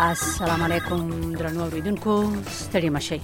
السلام علیکم درنو اوریدونکو ستړي مشئ.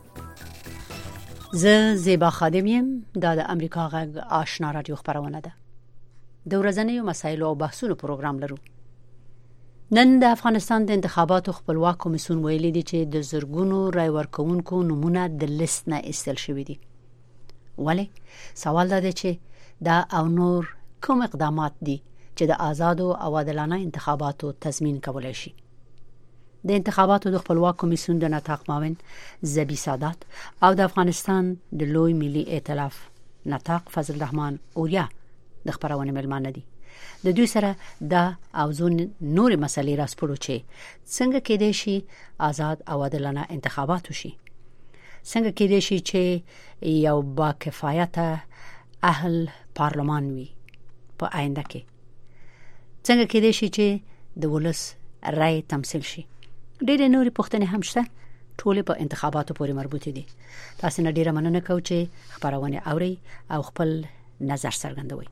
زه زیبا خادم یم. دا د امریکا غږ آشنا رادیو خبرونه ده. د ورځنیو مسایلو او بحثونو پروګرام لرو. نن د افغانستان د انتخاباتو خپلواک کمیسیون ویلي دی چې د زرګونو رای ورکوونکو نمونه د لیست نه ایستل شوی دي. ولی سوال دا دی چې دا او نور کوم اقدامات دي چې د آزادو او عادلانه انتخاباتو تضمین کولای شي. د انتخاباتو د خپلواک کمیسیون د نطاق معاون زبی سادات او د افغانستان د لوی ملي ائتلاف نطاق فضل الرحمن اوریا د خبرونه ملمانه دي. د دوی سره دا او ځون نور مسلې راسپړو چې څنګه کېدای شي آزاد او عادلانه انتخابات وشي، څنګه کېدای شي چې یو با کفایته اهل پارلمان وي په آینده کې، څنګه کېدای شي چې د ولس رای تمثيل شي. ډېر نورې پوښتنې هم شته، ټول په انتخاباتو پورې مربوط دي. تاسو نه ډیره مننه کوم چې خبرونه اوري او خپل نظر څرګندوي.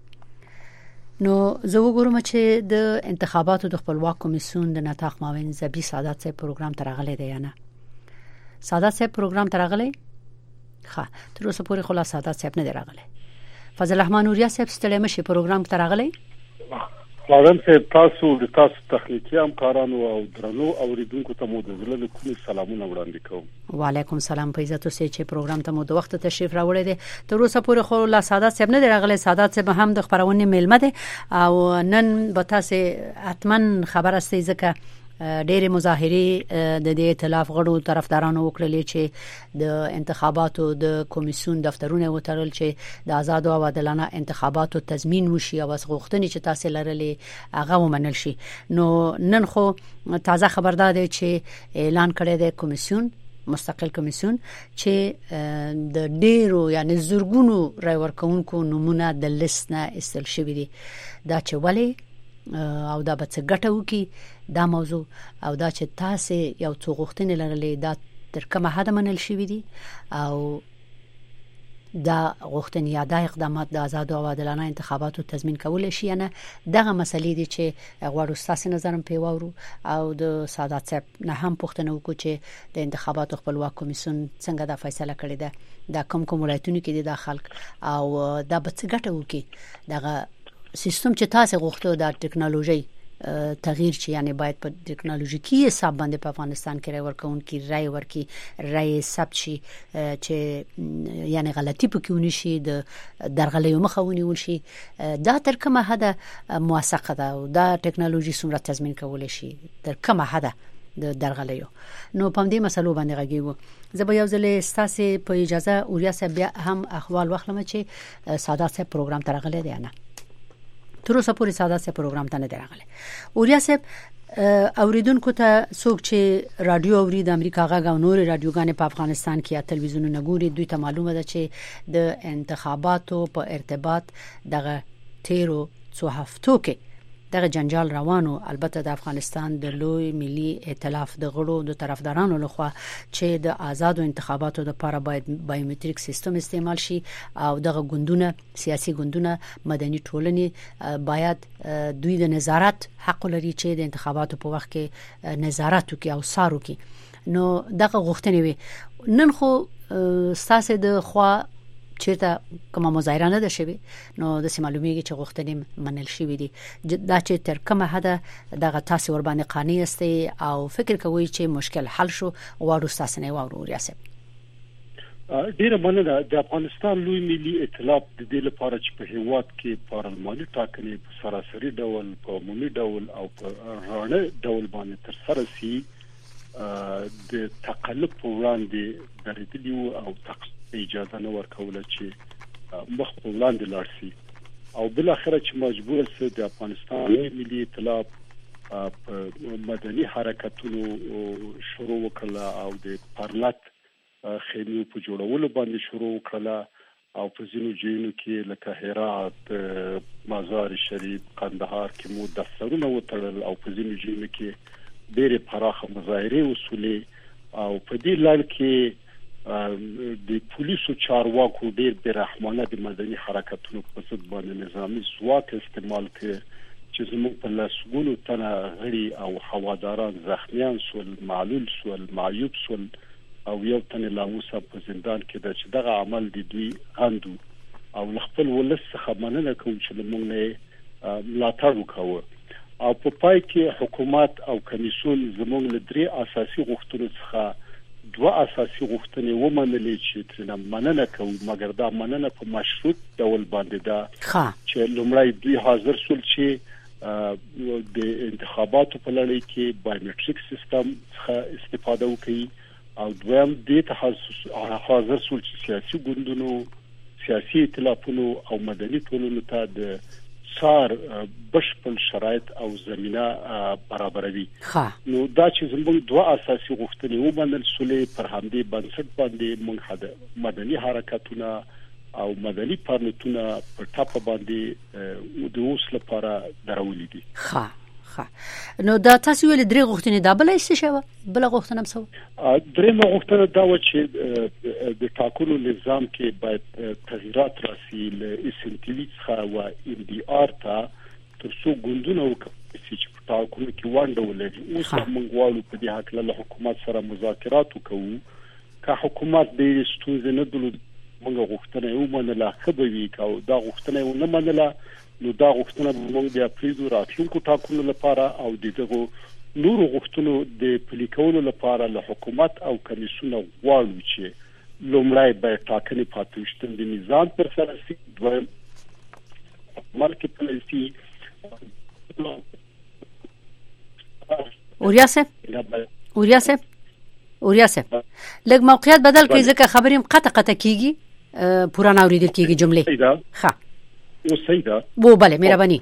نو زه وګورم چې د انتخاباتو د خپلواک کمیسیون د نطاق معاون زبی سادات صاحب پروګرام ترغلې دی یا نه. سادات صاحب پروګرام ترغلې ښه تر اوسه پورې خلاص سادات صاحب نه دی راغلی. فضل الرحمن اوریا صاحب ستړي مشي پروګرام ترغلې. خادم صاحب تاسو د تاسو تخنیکی همکارانو او درنو اوریدونکو ته مو د زړه کومې سلامونه وړاندې کوم. وعلیکم سلام. په عزت اوسئ چې پروګرام ته مو د وخت تشریف راوړی دی. تر اوسه پورې خو لا سادات صاحب نه دی راغلی. سادات صاحب هم د خبرونه میلمه دی او نن به تاسو حتما خبر استئ ځکه ډېر مظاهرې د دې ائتلاف غړو طرفدارانو وکړلې چې د انتخاباتو د کمیسیون دفترونه وترل چې د آزاد او عادلانه انتخاباتو تضمین وشي او غوښتنې چې تاسو لرلې هغه ومنل شي. نو نن خو تازه خبردار دی چې اعلان کړی دی کمیسیون، مستقل کمیسیون چې د ډیرو یعنی زرګونو رای ورکوونکو نمونه د لیست نه ایستل شوی دي. دا چې ولی او دا به څه ګټه وکي دا موضوع او دا چې تاسو یو څو غوښتنې لرلې دا تر کومه حد منل شوی دي او دا غوښتنې یا دا اقدامات د آزاد او عادلانه انتخاباتو تضمین کول شي نه. دغه مسلې دي چې غواړو تاسو نظرم پیوارو او د سادات صاحب نه هم پوښتنه وکړو چې د انتخاباتو خپلواک کمیسیون څنګه دا فیصله کړې ده، دا کوم ولایتونو کې دي د خلک او دا به څه ګټه وکي. دغه سیستم چې تاسو غوښتو د ټکنالوژي تغییر چې یعنی باید په ټکنالوژیکي حساب باندې په افغانستان کې رای ورکوونکي رای ورکي رای ثبت شي چې یعنی غلطي پکې ونشي، د درغلۍ مخاوني ونشي. دا تر کومه حد موثقه ده او دا ټکنالوژي څومره تضمین کول شي تر کومه حد د درغلیو. نو په دې مسلو باندې غږیږو. زه به یو ځل ستاسو په اجازه اوریا صاحب هم احوال واخلم چې سادات صاحب پروګرام ترغلې دی نه. تر اوسه پورې ساده سه پروګرام ته نه دی راغلی. اوریا صاحب اوریدونکو ته څوک چې رادیو اوري د امریکا غږ او نور رادیوګانې په افغانستان کې یا تلویزیونونه ګوري دوی ته معلومه ده چې د انتخاباتو په ارتباط دغه تیرو څو هفتو کې دغه جنجال روانو. البته د افغانستان د لوی ملي ائتلاف د غړو د طرفدارانو لخوا چې د آزادو انتخاباتو لپاره باید بایومټریک سیستم استعمال شي او دغه ګوندونه سیاسي ګوندونه مدني ټولنې باید دوی د نظارت حق لري چې د انتخاباتو په وخت کې نظارت وکړي او څار وکړي. نو دغه غوښتنې وي. نن خو ساسه د خوا چیرته کومه مظاهره نه ده شوی نو د معلومیږي چې غوښتنې منل شوی دي. دا چې تر کومه حد دغه تاسو ور باندې قانوني استي او فکر کوي چې مشکل حل شو واړو تاسو نه واورو ریاست. ډیره مننه. د افغانستان لوی ملي ائتلاف د دې لپاره چې په هیواد کې پارلماني ټاکنې په سراسري ډول په عمومي ډول او په رانه ډول باندې تر سره سي د تقلب وړاندې درېدلی او اجازه نه ورکوله چې مخ په وړاندې لاړ شي او بل اخر چې مجبور سي د افغانستان ملي ائتلاف مدني حرکتونو شروع وکړه او د پارلات خېمو په جوړولو باندې شروع وکړه او په ځینو ځایونو کې لکه هرات، مزار شریف، قندهار کې مو دفترونه وتړل او په ځینو ځایونو کې ډېرې پراخه مظاهرې وسولې او په دې لړ کې د پولیسو چارواکو ډېر برحمانه د مدني حرکتونو په ضد باندې نظامی ځواک استعمال کړ چې زموږ په لاسونو تنه غړي او هواداران زخمیان سول، معلول سول، معیوب سول او یو تن لا اوسه په زندان کې د چې دغه عمل د دوی غندو او خپل ولس څخه مننه کوم چې موږ نه ملاتړ وکړو. او په پای کې حکومت او کمیسیون زموږ له درې اساسي غوښتنو څخه دوه اساسي غوښتنې ومنلې چې ترنه مننه کوي، مګر دا مننه په مشروط ډول باندې ده چې لومړی دوی حاضر سول چې د انتخاباتو په لړۍ کې بایومټریک سیستم څخه استفاده وکړي او دویم د حاضر سول چې سیاسي ګوندونو، سیاسي ائتلافونو او مدني ټولنو ته د څار بشپړ شرایط او زمينه برابروي. نو دا چې زموږ دوه اساسي غوښتنې ومنل سولې پر همدې بنسټ باندې موږ مدني حرکتونه او مدني پارلمانونه په ټاپه باندې د اوس لپاره درولې دي. نو دا تاسو ویل درې غوښتنې دا بل څه شوه؟ بل غوښتنه هم څه؟ درې غوښتنه دا و چې د ټاکنو نظام کې باید تغیرات راسي له اسنټیوي څخه او ام ډي آر ته ترڅو ګوندونه وکړي چې په ټاکنو کې وانډه ولري. اوس موږ غواړو په دې حق له حکومت سره مذاکرات وکړو. که حکومت د ستونزې نه درلود موږ غوښتنه ومنله خبري کاو، دا غوښتنه ونه منله نو دا غوښتنه موږ د اپریل راتلونکو ټاکنو لپاره او دغه نورو غوښتنو د پلي کولو لپاره له حکومت او کمیسیون غواړو چې لومړی به ټاکنې پاتوشتن د نظام پر سر سي، دویم مارکیټ پالیسي اوریاسه لږ موقعیت بدل کړئ ځکه خبرې قطع کیږي، پورا نه اوریدل کیږي جملې. ها وسیدا بو بله مهرباني.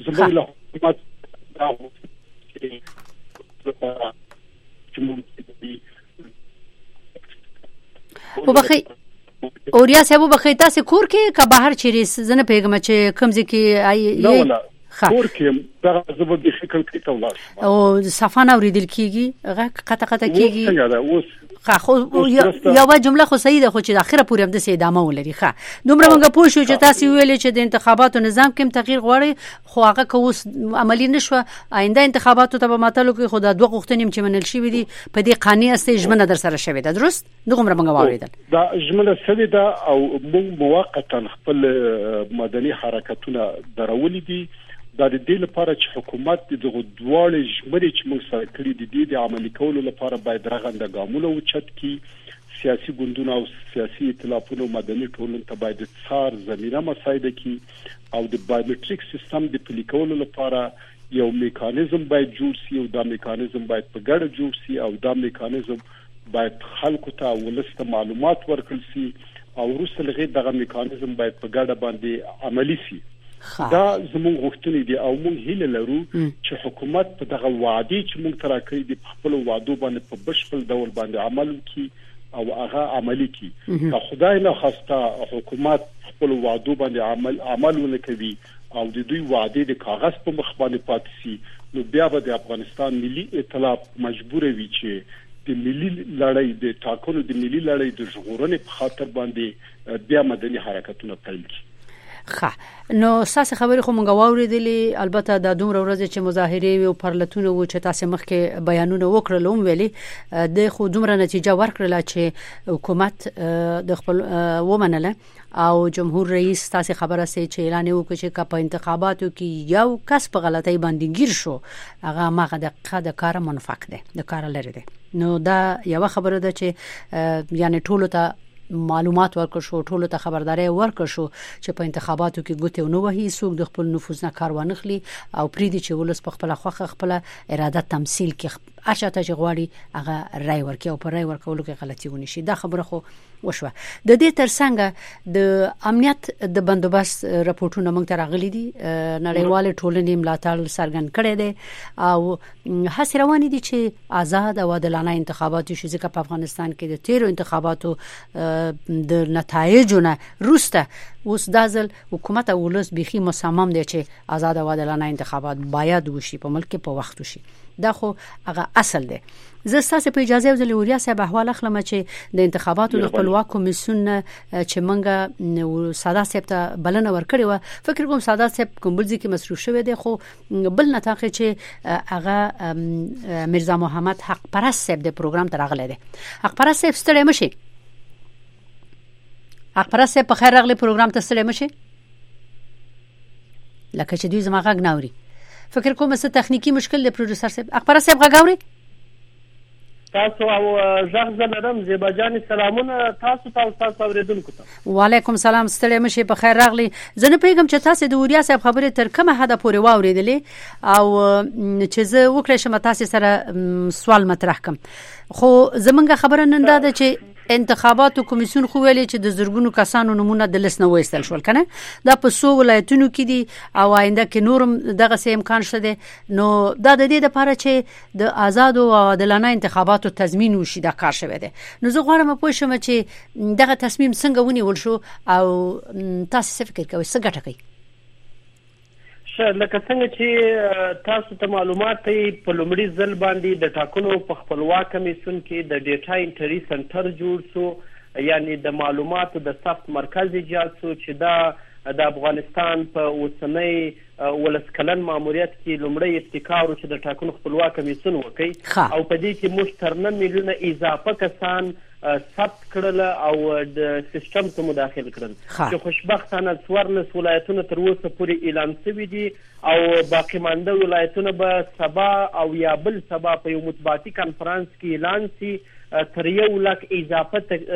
وبخي اوریا صاحب وبخي تاسو کور کې که بهر چیرې زنه پیغام چې کمزې کې نه کور کې دا زبر د شکل کې تولا او صفانه اوریدل کیږي غا قطع کیږي. څنګه دا اوس خو یو جمله خو صحیح ده خو چې د اخره پورې هم د سي ادامه ولري. دومره موږ پوه شو چې تاسو ویلې چې د انتخاباتو نظام کې تغییر غواړي خو هغه کوس عملی نشو. آینده انتخاباتو ته به ماتلو کې خو د دوه غوښتنې چې منل شي وي په دې قانوني است ژمنه در سره شوی ده، درست؟ دغه موږ واوریدل دا ژمنه شوی ده او موږ موقتا خپل مدني حرکتونه درولې دي. دا د دې لپاره چې حکومت دغه دواړه ژمنې چې موږ سره کړې دي د عملي کولو لپاره باید رغنده ګامونه وچت کی. سیاسي ګوندونه او سیاسي ائتلافونو مدني ټولنه ته باید څار زمينه مساعده کی او د بایومټریک سیستم د پلي کولو لپاره یو میکانیزم باید جوړ شي او دا میکانیزم باید په ګډه جوړ شي او دا میکانیزم باید خلکو ته ولسته معلومات ورکړل شي او وروسته لغې دغه میکانیزم باید په ګډه باندې عملی شي. دا زموږ غوښتنې دي او موږ هیله لرو چې حکومت په دغه وعده چې موږ ترا کړی دي په خپل وعده باندې په بشپړ ډول باندې عمل وکړي او هغه عملی کړي. که خدای نه خواسته حکومت خپل وعده باندې عمل ونه کوي او د دوی وعده د کاغذ په مخ باندې پاتې شي نو بیا به د افغانستان ملي ائتلاف مجبور وي چې د ملي لړۍ د ټاکنو د ملي لړۍ د ژغورنې په خاطر باندې بیا مدني حرکتونه پیل کړي. نو ساسه خبرې خو مونږ واوریدلې، البته د دومره ورځې چې مظاهره او پرلتونه و چې تاسو مخکې بیانونه وکړل هم ویلي د خو دومره نتیجه ورکړله چې حکومت د خپل ومنله او جمهور رئیس تاسو خبره سي چې اعلان وکړ چې په انتخاباتو کې یو کس په غلطۍ باندې گیر شو هغه ماغه د کار منفق ده، د کار لري ده. نو دا یو خبره ده چې یعنی ټولو ته معلومات ورکړ شو، ټولو ته خبرداري ورکړ شو چې په انتخاباتو کې ګوتې نه وهي، څوک د خپل نفوذ نه کار ونخلي او پریدي چې ولس په خپل خوخه خپل اراده تمثيل کې اشاته چې غواړي هغه رای ورکي او پر رای ورکولو کې غلطي ونی شي. دا خبره خو وشوه. د دې ترڅنګ د امنیت د بندوبست راپورټونه موږ ته راغلي دي، نړیوال ټولنې ملاتړ څرګند کړي دي او هڅې روانې دي چې آزاد او عادلانه انتخابات شي. ځکه په افغانستان کې د تیرو انتخاباتو د نتایجونه روسته اوس دازل حکومت او ولس بيخي مصمم دي چې آزاد او عادلانه انتخابات باید وشي، په ملک کې په وخت وشي. دا خو هغه اصل دی. زه ستاسو په اجازه یو ځل وریا صاحب احوال اخلم چې د انتخاباتو د خپلواک کمیسیون چې منګه سادات صاحب ته بلنه ورکړې و، فکر کوم سادات صاحب کومبلځي کې مصروف شوی دی، خو بل نتاخه چې هغه مرزا محمد حق پرست صاحب د پروګرام ته راغلی دی. حق پرست صاحب ستړی مشي، حق پرست صاحب په خیر راغلی پروګرام ته ستړی مشي، لکه چې دوی زما غږ ناوري. فکر کوم څه تخنیکی مشکل دی پروډوسر صاحب. حق پرست صاحب غږ اوري؟ تاسو او ژغ زلرم زیبا جان سلامونه تاسو تاسو اوریدونکو ته. وعلیکم سلام، ستړي مشي، په خیر راغلی. زه نه پیغام چې تاسو د وریا صاحب خبره تر کومه حد پورې واوریدلې او چې زه وکړم چې تاسو سره سوال مطرح کوم. خو زمونږه خبره نن دا ده چې انتخاباتو کمیسیون خو ویلي چې د زرګونو کسانو نمونه د لسنه وېستل شول کنه، دا په سو ولایتونو کې دي او آینده کې نورم دغه سه امکان شته. نو دا د دې لپاره چې د آزاد او عادلانه انتخاباتو تضمین وشي دا کار شوی دی. نو زه غواړم پوه شم چې دغه تصمیم څنګه ونیول شو او تاسو څه فکر کوئ، څه ګټه کوي؟ لکه څنګه چې تاسو ته معلومات په لومړي ځل باندې د ټاکنو په خپلواک کمیسیون کې د ډیټا انټری سنټر جوړ شو، یعنی د معلوماتو د ثبت مرکز ایجاد شو چې دا د افغانستان په اوسنۍ ولس کلن ماموریت کې لومړی ابتکار چې د ټاکنو خپلواک کمیسیون وکړي او په دې کې موږ تر 9 میلیونه اضافه کسان ثبت کړل او د سیستم ته مداخل کړل چې خوشبختانه 14 ولایتونه تر اوسه پورې اعلان شوي دي او باقی مانده ولایتونه به سبا او یا بل سبا په یو مطبوعاتي کانفرنس کې اعلان شي. تر 1 لک اضافه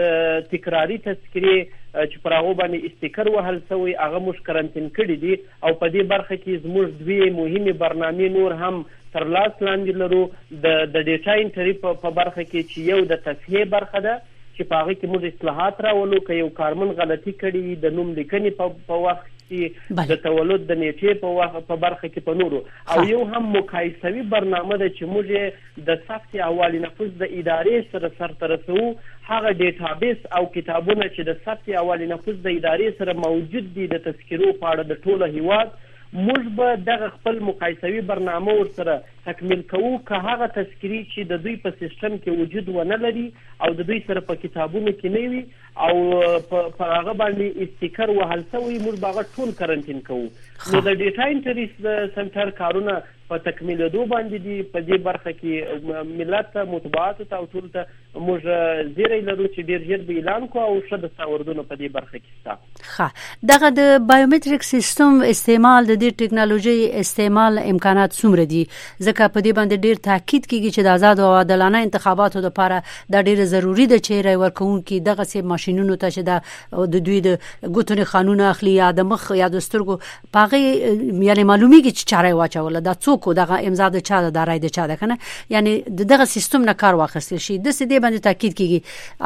تکراری تذکرې چې پر هغه باندې استیکر وهل شوی هغه موږ کرنټین کړی دي او په دې برخه کې زموږ دوی مهمه برنامه نور هم تر لاس لاندې لرو. د ډیټا انټری په برخه کې چې یو د تصحیح برخه ده چې په هغه کې موږ اصلاحات راولو که یو کارمن غلطي کړي د نوم لیکنې په وخت د تولد د نیټې په برخه کې په نورو او یو هم مقایسوي برنامه ده چې موږ د ثبت احوال نفوس د ادارې سره سرته رسوو. هغه ډیټابیس او کتابونه چې د ثبت احوال نفوس د ادارې سره موجود دي د تذکرو په اړه د ټوله هیواد، موږ به دغه خپل مقایسوي برنامه ورسره تکمیل کوو که هغه تذکرې چې د دوی په سیستم کې وجود ونه لري او د دوی سره په کتابونو کې نه وي او په هغه باندې استیکر وهل شوی، موږ به هغه ټول کرنټین کوو. نو د ډیټا انټری سنټر کارونه په تکمیلېدو باندې دي. په دې برخه کې ملت ته مطبوعاتو ته او ټول ته موږ زیری لرو چې ډیر ژر به اعلان کوو او ښه دستاوردونه په دې برخه کې شته. دغه د بایومټریک سیستم استعمال د دې ټکنالوژي استعمال امکانات څومره دي؟ ځکه په دې باندې ډیر تاکید کیږي چې د آزاد او عادلانه انتخاباتو لپاره دا ډیر ضروری ده چې رای ورکوونکي دغه سه ماشينونو ته چې د دوی د ګوتونو قانون اخلي یا د مخ یا د سترګو پاغي یعنی معلومیږي چې چاره واچول دا څوک دغه امضا د چا د رای د چا ده کنه، یعنی دغه سیستم نه کار واخیستل شي د سې باندې تاکید کیږي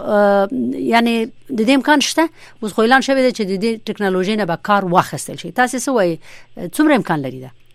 او یعنی د دې امکان شته اوس خو اعلان شوی دی چې د دې ټکنالوژي نه به کار واخیستل شي. تاسو څه وایي څومره امکان لري ده؟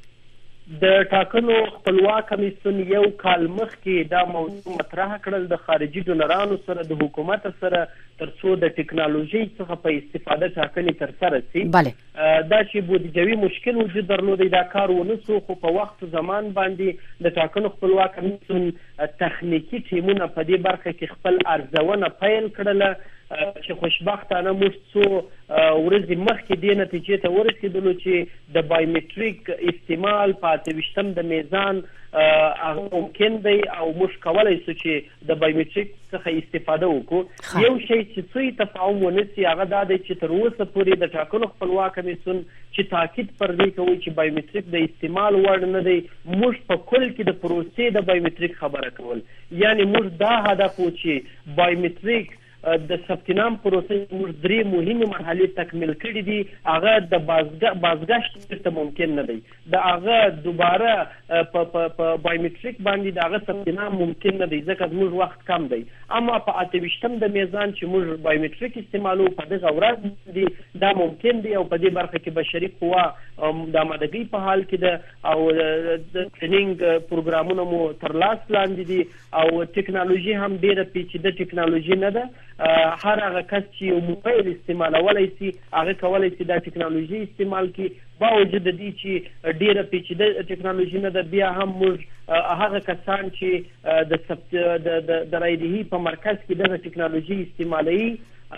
د ټاکنو خپلواک کمیسیون یو کال مخکې دا موضوع مطرح کړل د خارجي ډونرانو سره د حکومت سره ترڅو د ټکنالوژي څخه په استفاده ټاکنې ترسره شي. دا چې بودیجوي مشکل وجود درلود دا کار ونسو، خو په وخت زمان باندې د ټاکنو خپلواک کمیسیون تخنیکی ټیمونه په دې برخه کې خپل ارزونه پیل کړله چې خوشبختانه موږ څو ورځې مخکې دې نتیجې ته ورسېدلو چې د بایومټریک استعمال په 28 د میزان ممکن دی او موږ کولی شو چې د بایومټریک څخه استفاده وکړو. یو شی چې څوی تفاهم ونسي هغه دا دی چې تر اوسه پورې د ټاکنو خپلواک کمیسیون چې تاکید پر دې کوي چې بایومټریک د استعمال وړ نه دی، موږ په کل کې د پروسې د بایومټریک خبره کول، یعنی موږ دا هدف و چې بایومټریک د ثبت نام پروسې موږ 3 مهمه مرحلې تکمیل کړې دي. هغه د بازگشت ته ممکن نه دی، د هغه دوباره په بایومټریک باندې د هغه ثبت نام ممکن نه دی ځکه موږ وخت کم دی. اما په 28 د میزان چې موږ بایومټریک استعمالو په دغه ورځ دی دا ممکن دی او په دې برخه کې بشري قوا د آمادګۍ په حال کې ده او د ټریننګ پروګرامونه مو تر لاس لاندې دي او ټکنالوژي هم ډیره پیچیده ټکنالوژي نه ده. هر هغه کس چې موبایل استعمالولی شي هغه کولی شي دا ټکنالوژي استعمال کړي باوجود د دې چې ډېره پیچیده ټکنالوژي نه ده بیا هم موږ هغه کسان چې د رایدهي په مرکز کې دغه ټکنالوژي استعمالوي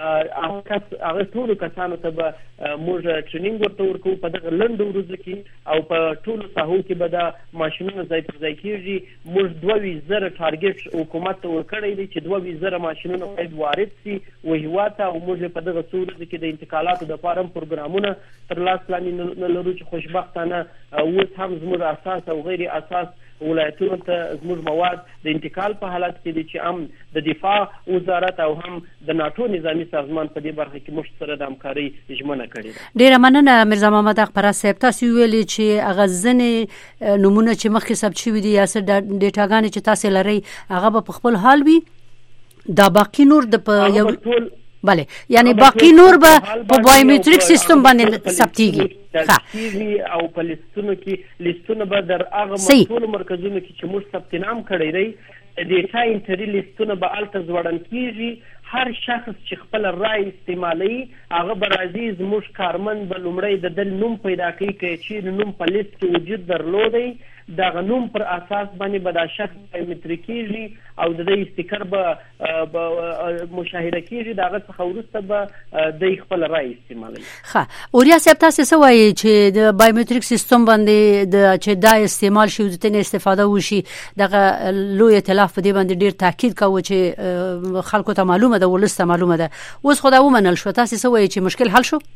هغه ټولو کسانو ته به موږ ټریننګ ورته ورکوو په دغه لنډو ورځو کې او په ټولو ساحو کې به دا ماشینونه ځای پر ځای کېږي موږ 22,000 ټارګټ حکومت ته ورکړی دی چې 22,000 ماشینونه باید وارد شي هیواد ته او موږ په دغه څو ورځو کې د انتقالاتو دپاره هم پروګرامونه تر لاس لاندې نه لرو چې خوشبختانه اوس هم زموږ اساس او غیر اساس ولایتونو ته زموږ مواد د انتقال په حالت کې دي چې هم د دفاع وزارت او هم د ناتو نظامی سازمان په دې برخه کې موږ سره د همکارۍ ژمنه کړې ده. ډیره مننه میرزا محمد اخبار صاحب. تاسو ویلي چې هغه ځنې نمونه چې مخکې ثبت شوي دي یا څه ډیټاګانې چې تاسو لرئ هغه به په خپل حال وي دا باقي نور د یو بله یعنی باقي نور به په بایومټریک سیستم باندې ثبتېږي او په لیستونو کې لیستونه به در هغه مسؤل مرکزونو کې چې موږ ثبت نام کړی دی د ډیټا انټري لیستونه به هلته ځوړن کېږي هر شخص چې خپل رای استعمالوي هغه به راځي زموږ کارمند به لومړی د دل نوم پیدا کوي که چیرې نوم په لیست کې وجود درلودی دغه نوم پر اساس باندې به دا شخص بایومټریک کېږي او د دې استیکر به مشاهده کېږي دغه څخه وروسته به د خپل رای استعمالوي. ښه اوریا صاحب تاسو څه وایي چې د بایومټریک سیستم باندې د چې دا استعمال شي د تنه استفاده وشي دغه لوی ائتلاف په دې باندې ډیر تاکید کوي چې خلکو ته معلومه ده ولسته معلومه ده اوس خو دا ومنل شو تاسو څه وایي چې مشکل حل شو؟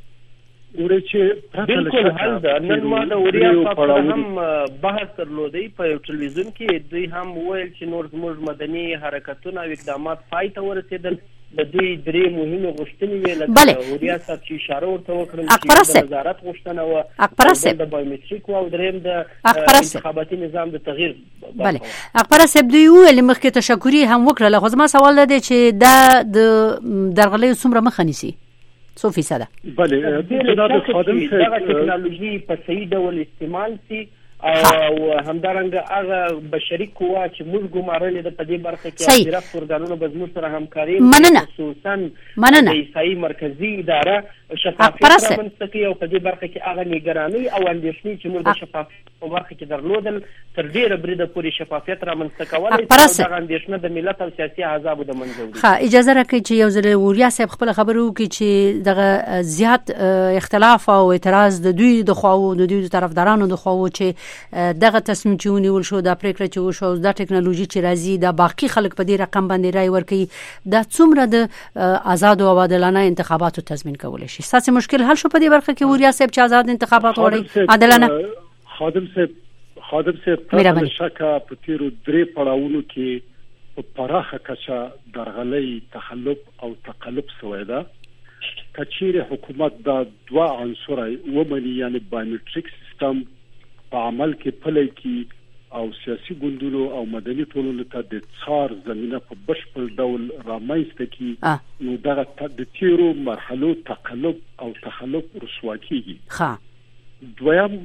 بالکل حل ده. نن ما د اوریا صاحب هم بحث درلودی په یو ټلویزیون کې دوی هم ویل چې نور زموږ مدني حرکتونه او اقدامات پای ته ورسېدل د دوی درې مهمه غوښتنې وې لکه اوریا صاحب چې اشاره ورته وکړل چې د وزارت غوښتنه وه د بایومټریک او درېیم د انتخاباتي نظام د تغییر. بله اخبار صاحب دوی ویل مخکې تشکري هم وکړل خو زما سوال دی چې دا د درغلیو څومره مخه نیسي؟ څو فیصده؟ بله دغه ټکنالوژي په صحیح ډول استعمال شي او همدارنګه هغه بشري قوه چې موږ ګمارلې ده په دې برخه کې اشراف ارګانونه به زموږ سره همکاري خصوصا د عیسایي مرکزي اداره شفافیت رامنځته کوي او په دې برخه کې هغه نګرانۍ او اندېښنې چې موږ د شفافیت په برخه کې درلودل تر ډېره بریده پورې شفافیت رامنځته کولی او دغه اندېښنه د ملت او سیاسي احزابو د منځه وړي. اجازه راکړئ چې یو ځل اوریا صاحب خپله خبره وکړي چې دغه زیات اختلاف او اعتراض د دوی د خواو د دوی د طرفدارانو د خواو چې دغه تصمیم چې ونیول شو دا پریکړه چې وشو دا ټکنالوژي چې راځي دا باقي خلک په دې رقم باندې رای ورکوي دا څومره د آزاد او عادلانه انتخاباتو تضمین کولی شي؟ ستاسو مشکل حل شو په دې برخه کې اوریا صاحب چې آزاد انتخابات غواړي عادلانه؟ خادم صاحب په شکه په تیرو درې پړاوونو کې په پراخه کچه درغلۍ تخلف او تقلب شوی ده. کچېرې حکومت دا دوه عنصر ومني یعنی بایومټریک سیستم په عمل کې پلی کی او سیاسي ګوندونو او مدني ټولنو ته د څار زمينه په بشپړ ډول رامنځته کی نو دغه د تیرو مرحلو تقلب او تخلف رسوا کیږي. دویم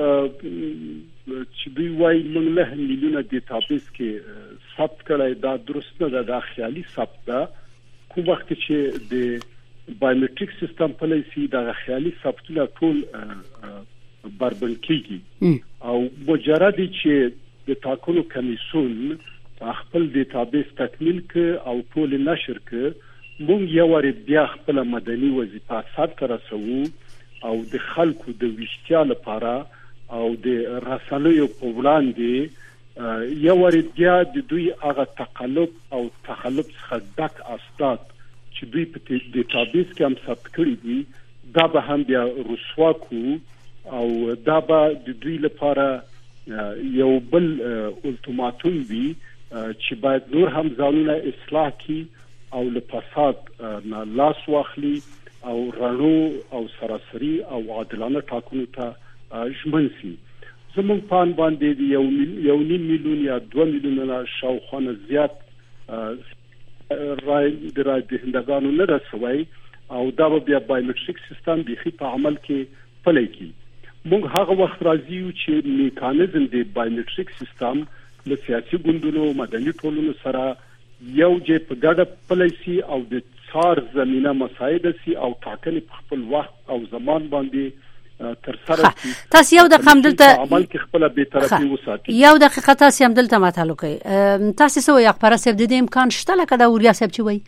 چې دوی وايي موږ له میلیونه ډیټابیس کې ثبت کړی دا درست نه ده دا خیالي ثبت ده کوم وخت چې د بایومټریک سیستم پالیسی دا خیالي ثبتونه ټول بربند کیږي او مجرد چې د ټاکنو کمیسیون خپل ډیټابیس تکمیل ک او ټول نشر ک موږ یو ور بیا خپل مدني وظیفه سات رسو او د خلکو د وشتیا لپاره او د رسنیو په وړاندې یو ور بیا د دوی هغه تقلب او تخلف څخه ډک اسناد چې دوی په ډیټابیس کې هم ثبت کړی دي دا به هم بیا رسوا کو او دا به د دوی لپاره یو بل الټیماټوم وي چې باید نور هم ځانونه اصلاح کړي او له فساد نه لاس واخلي او رڼو او سراسري او عادلانه ټاکنو ته ژمن شي. زموږ په باندې یو نیم میلیون یا 2 میلیونه شاوخوا زیات رای دهندگانو نه رسوي او دا بیا بایومټریک سیستم بيخي په عمل کې پلی کی. موږ هغه وخت راځي چې میکانیزم د بایومټریک سیستم له سیاسي ګوندونو مدني ټولنو سره یو چې په ګډه پالیسي او د څار زمينه مساعده سي او ټاکنې په خپل وخت او زمان باندې تر سره شي. تاسو یو د خپلته عمل کې خپل به طرفي وساتي. یو دقیقه تاسو هم دلته مطالعه کوي. تاسو سو یو خبره سب د امکان شته لکه دا وریا سب چوي.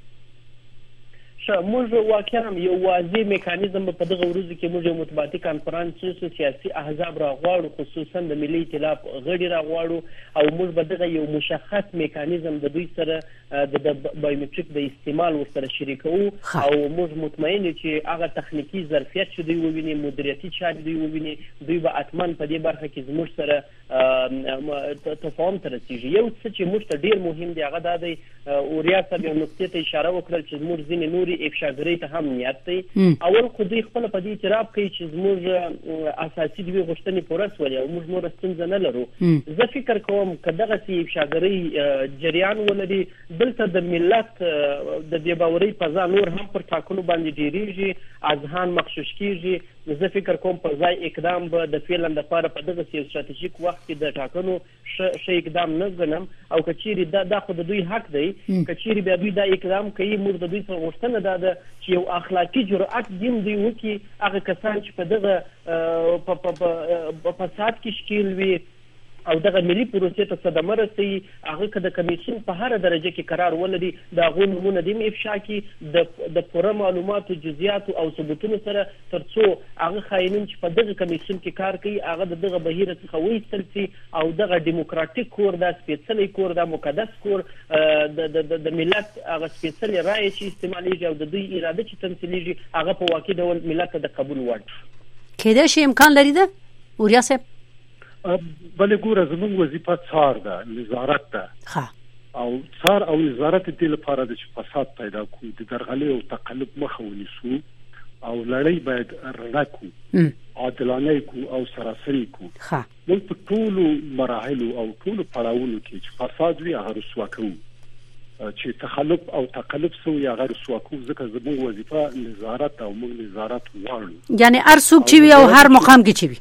موږ واقعا یو واضح میکانیزم په دغه ورځو کې موږ مطبوعاتي کانفرنس سیاسي احزاب راغواړو، خصوصا د ملي ائتلاف غړي راغواړو او موږ به دغه یو مشخص میکانیزم د دوی سره د بایومټریک د استعمال ورسره شریکو او موږ مطمئن چې هغه تخنیکی ظرفیت چې دوی وویني، مدیریتي چارې دوی وویني، دوی به اتمن په دې برخه کې زموږ سره تفاهم ته رسیږي. یو څه چې موږ ته ډیر مهم دی هغه دا دی، اوریا صاحب یو نقطې ته اشاره وکړه چې موږ ځینې نورې افشاګرۍ ته هم نیت دی. اول خو دوی خپل په دې اعتراف کوي چې زموږ اساسي دوی غوښتنې پوره شولې او موږ نور ستونزه نه لرو. زه فکر کوم که دغه افشاګرۍ جریان ولري، دلته د ملت د بې باورۍ فضا نور هم پر ټاکنو باندې ډیریږي، اذهان مغشوش کیږي. زه فکر کوم پر ځای اقدام به د فعلا لپاره په دغه ستراتیژیک وخت کې د ټاکنو ش اقدام نه ګڼم او کچيري دا خو د دوی حق دی. کچيري بیا دوی دا اقدام کوي، موږ د دوی څخه غوښتنه ده چې یو اخلاقی جرأت دیم دوی وکړي. هغه کسان چې په دغه په فساد کې شکیل وي او دغه ملي پروسې ته صدمه رسوي، هغه که د کمیسیون په هر درجه کې قرار ولري د هغو نومونه دیم افشا کړي د پوره معلوماتو، جزئیاتو او ثبوتونو سره، تر څو هغه خاینین چې په دغه کمیسیون کې کار کوي هغه د دغه بهیر څخه وایستل شي او دغه ډیموکراتیک کور، دا سپېڅلی کور، دا مقدس کور د ملت هغه سپېڅلې رایې چې استعمالیږي او د دوی اراده چې تمثیلیږي هغه په واقع ډول ملت ته د قبول وړ کېدای شي. امکان لري ده اوریا صاحب؟ بلې ګوره زموږ وظیفه څار ده، نظارت ده او څار او نظارت دې لپاره د فساد پیدا کوو، د درغلۍ او تقلب مخه ونیسو او لړۍ باید رڼا کړو، عادلانه کړو او سراسري کړو. موږ په ټولو مراحلو او ټولو پړاوونو کې چې فساد وي هغه رسوا کوو، چې تخلف او تقلب سوی هغه رسوا کوو. ځکه زموږ وظیفه نظارت او موږ نظارت غواړو، یعنی هر څوک چې وي او هر مقام کې چې وي،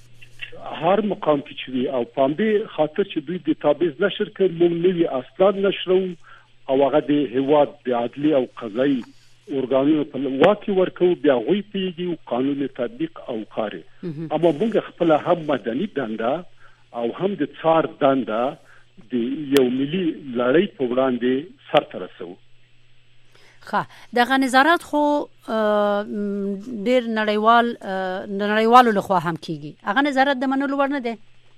هر مقام کې چې وي. او په دې خاطر چې دوی د تابعیض نشر کوي، موږ نوي اسناد نشرو او هغه د هیواد د عدلي او قضایي ارګانونو په واکي ورکو، بیا غوي پیږي او قانون تطبیق او کاري. اما موږ خپل هم مدني دنده او هم د څار دنده د یو ملي لړۍ په وړاندې سرته رسو. دغه نظارت خو ډیر نړیوالو لخوا هم کیږي. هغه نظارت د منلو وړ نه دی؟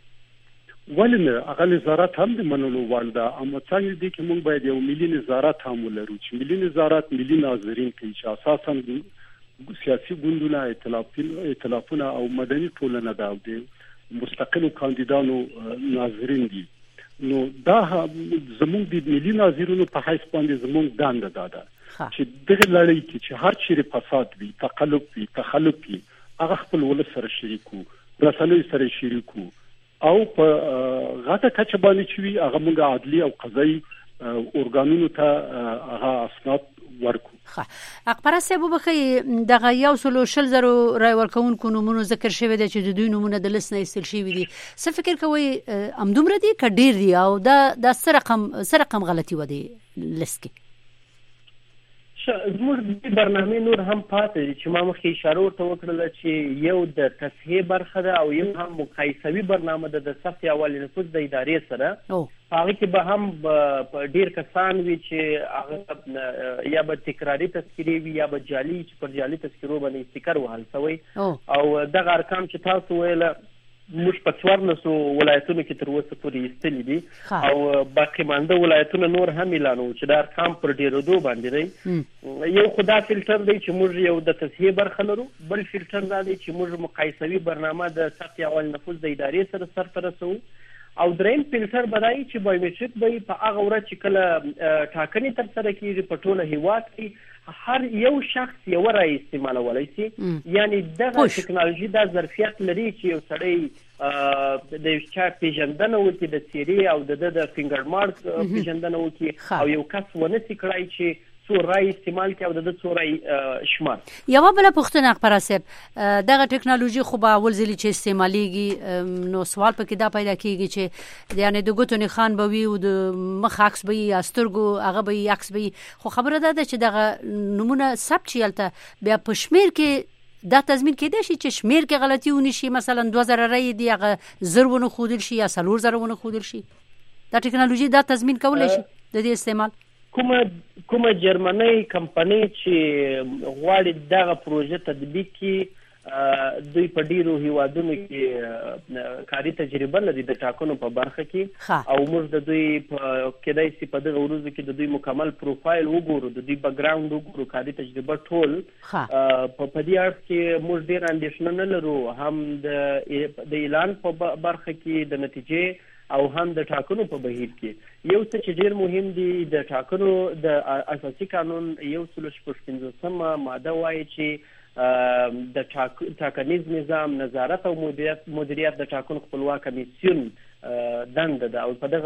ولې نه؟ هغه نظارت هم د منلو وړ ده، اما څنګه دي چې موږ باید یو ملي نظارت هم ولرو چې ملي نظارت ملي ناظرین کوي چې اساسا سیاسي ګوندونه، ائتلافونه او مدني ټولنه ده او د مستقلو کاندیدانو ناظرین دي. نو دا زموږ د ملي ناظرینو په حیث باندې زموږ دنده ده چې دغه لړۍ کې چې هر چیرې فساد وي، تقلب وي، تخلف وي، هغه خپل ولس سره شریکو، رسنۍ سره شریکو او په غاټه کچه باندې چې وي هغه موږ عدلي او قضایي ارګانونو ته هغه اسناد ورکو. اقبره صاحب وبخي دغه 120,000 رای ورکوونکو نومونه ذکر شوی دی چې د دوی نومونه د لست نه ایستل شوی دي. څه فکر کوي همدومره دي که ډیر دي او دا سره رقم غلطي و دی لست کې؟ زموږ د برنامه نور هم پاتې دي چې ما مخکې اشاره ورته وکړله چې یو د تصحیح برخه ده او یو هم مقایسوي برنامه ده د صف اول نفوذ د ادارې سره. هغه کې به هم ډیر کسان وي چې هغه یا به تکراری تذکیرې وي یا به جعلي چې پر جعلي تذکیرو باندې استیکر وهل شوی او دغه ارقام چې تاسو ویله موږ په 14 ولایتونو کې تر اوسه پورې ایستلي دي او باقي مانده ولایتونه نور هم اعلانو چې دا ارقام پر ډیرېدو باندې دی. یو خدا فلټر دی چې موږ یو د تصحیح برخه لرو، بل فلټر دا دی چې موږ مقایسوي برنامه د سطحي اول نفوذ د ادارې سره سرته رسوو او دریم فلټر بدای چې بایومټریک به په هغه ورځ چې کله ټاکنې تر سره کیږي په ټوله هیواد کې هر یو شخص یو رای استعمالولای شي. یعنی دغه ټکنالوژي دا ظرفیت لري چې یو سړی د یو چا پیژندنه وکړي، د سیری او د فینګر مارک پیژندنه وکړي او یو کس ونه سي کړای چې څو رای استعمال کړي او د څو رای شمار. یو بل پوښتنه خبره دغه ټکنالوژي خو به اول ځل چې استعماليږي نو سوال پکې دا پیدا کیږي چې یعنی د ګوتو نه خان به وي او د مخ عکس به یا سترګو هغه به عکس به خو خبره ده چې دغه نمونه ثبت چیلته بیا په شمیر کې دا تضمین کېدای شي چې شمیر کې غلطي ونی شي مثلا 2000 رای دی هغه زرونه خودل شي یا 3000 خودل شي دا ټکنالوژي دا تضمین کولای شي د دې استعمال کومه جرمني کمپنی چې غواړي دغه پروژه تطبیق کړي دوی په ډیرو هیوادونو کې کاري تجربه لري د ټاکنو په برخه کې او موږ د دوی په کېدای شي په دغه ورځو کې د دوی مکمل پروفایل وګورو د دوی بیک ګراوند وګورو کاري تجربه ټول په دې اړه کې موږ ډیر اندېښنه نه لرو هم د اعلان په برخه کې د نتیجې او هم د ټاکنو په بهیر کې یو څه چې ډیر مهم دی د ټاکنو د اساسي قانون 115 ماده وایي چې د ټاکنیز نظام نظارت او مدیریت د ټاکنو خپلواک کمیسیون دنده ده او په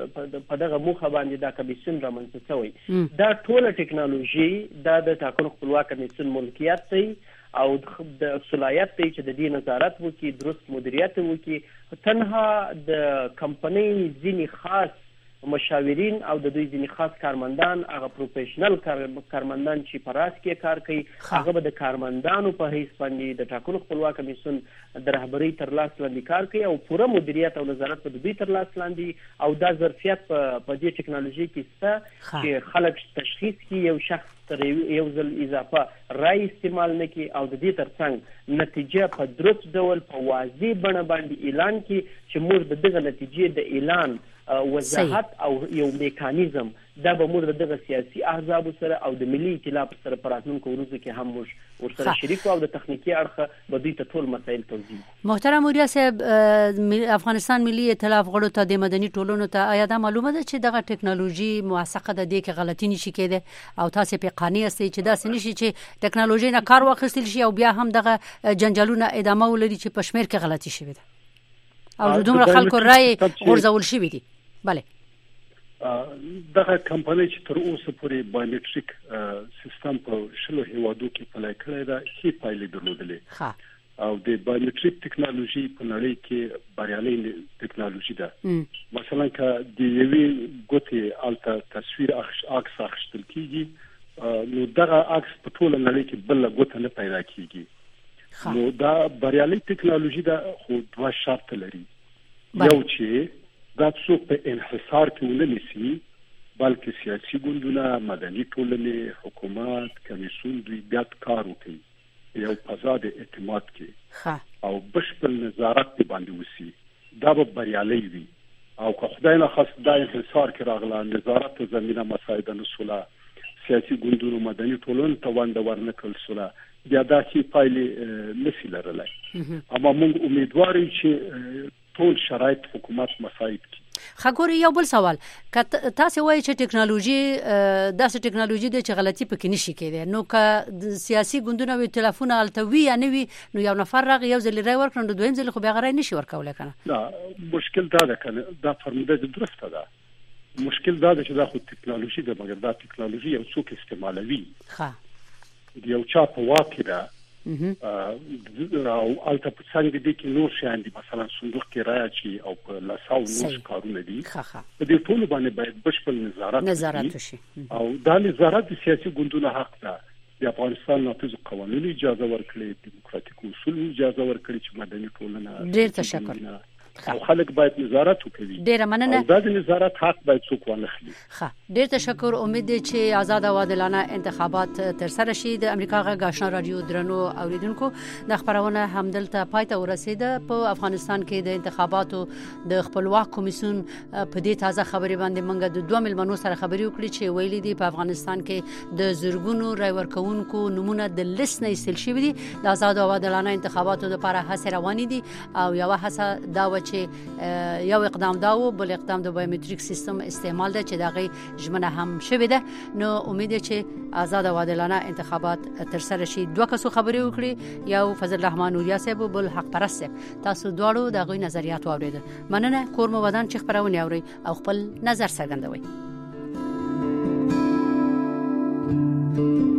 دغه موخه باندې دا کمیسیون رامنځته شوی دا ټوله ټکنالوژي د ټاکنو خپلواک کمیسیون ملکیت دی او د صلاحیت دی چې د دې نظارت وکړي درست مدیریت وکړي تنها د کمپنۍ ځینې خاص مشاورین او د دوی ځینې خاص کارمندان هغه پروفیشنل کارمندان چې په راس کې کار کوي هغه به د کارمندانو په حیث باندې د ټاکنو خپلواک کمیسیون د رهبرۍ تر لاس لاندې کار کوي او پوره مدیریت او نظارت په دوی تر لاس لاندې او دا ظرفیت په دې ټکنالوژي کې شته چې خلک تشخیص کړي یو شخص تر یو ځل اضافه رای استعمال نه کړي او د دې ترڅنګ نتیجه په درست ډول په واضح بڼه باندې اعلان کړي چې موږ د دغه نتیجې د اعلان وضاحت او یو میکانیزم دا به موږ دغه سیاسي احزاب سره او د ملي ائتلاف سره پراتونکو ورځو کې هم موږ ورسره شریک او د تخنیکی اړخ به دوی ته ټول مسایل توضیح. محترم موریا صاحب افغانستان ملي ائتلاف غړو ته د مدني ټولنو ته آیا دا معلومه ده چې دغه ټکنالوژي موثقه ده د کې غلطي نشي کېده او تاسو په قانوني استي چې دا سنشي چې ټکنالوژي نه کار واخیستل شي او بیا هم دغه جنجالونه ادامه ولري چې په شمیر کې غلطي شوي ده او دومره خلکو رائے غورځول شوي دي. بله دغه کمپنۍ چې تر اوسه پورې بایومټریک سیستم په شلو هیوادو کې پلی کړی دا هیڅ پایلې درلودلې او د بایومټریک ټکنالوژي په نړۍ کې بریالۍ ټکنالوژي ده مثلا که د یوې ګوتې الته تصویر عکس اخیستل کیږي نو دغه عکس په ټول نړۍ کې بل ګوته نه پیدا کیږي نو دا بریالۍ ټکنالوژي ده خو دوه شرط لري یو چې دا څوک په انحصار کې ونه نیسي بلکې سیاسي ګوندونه مدني ټولنې حکومت کمیسیون دوی بیا کار وکړي یو فضا د اعتماد کې او بشپړ نظارت باندې وسی دا به بریالي وي او که خدای نه خاص دا انحصار کې راغله نظارت زمينه مساعده نسوله سیاسي ګوندونو مدني ټولنې ته وانده ورنکل سوله بیا دا چې پایلې نشي لرلای اما موږ امیدوار یو چې ټول شرایط حکومت مساعد کړي. خګوري یو بل سوال تاسو وایي چې ټکنالوژي داسې ټکنالوژي د چې غلطي پکې نشي کېدای نو که سیاسي ګوندونه او ائتلافونه التوي یا نوي نو یو نفر راغی یو ځل رای ورکړي نو دویم ځل خو بیا غره نشي ورکول کنه دا مشکل دا ده کنه دا فرموده درسته ده مشکل دا ده چې دا خو ټکنالوژي ده مګر دا ټکنالوژي یو څوک استعمالوي یو چا په واقع ده او الته په څنګه دي کې نور شیان دي مثلا صندوق کې راځي او په لاساو نور کارونه دي په دې ټول باندې باید بشپړ نظارت وشي او دا نظارت د سیاسي ګوندونو حق ده د افغانستان نافذ قوانینو اجازه ورکړي دیموکراتیک اصول اجازه ورکړي چې مدني ټولنه ډیر تشکر او خلک باید نظارت وکړي ډیر مننه دا د نظارت حق باید څوک ونخلي ډیر تشکر امید دی چې آزاد او عادلانه انتخابات تر سره شي د امریکا غږ آشنا رادیو درنو اوریدونکو د خبرونه همدلته پاتې ورسېده په افغانستان کې د انتخاباتو د خپلواک کمیسیون په دې تازه خبرې باندې موږ د 2 ملمنو سره خبرې وکړې چې ویلي دي په افغانستان کې د زرګونو رای ورکوونکو نمونه د لیست نه ایستل شوی دي د آزاد او عادلانه انتخاباتو لپاره هڅې روانې دي او یو هڅه دا چې یو اقدام داو بل اقدام د بایومټریک سیستم استعمال ده چې دغه ژمنه هم شوه ده نو امید چې آزاد او عادلانه انتخابات تر سره شي دوه کسو خبرې وکړي یو فضل الرحمن نوریا صاحب بل حق پرست تاسو دواړو دغه نظریات واوریدل مننه کور مو ودان چې خبرونه اوري او خپل نظر څرګندوي ورکړي.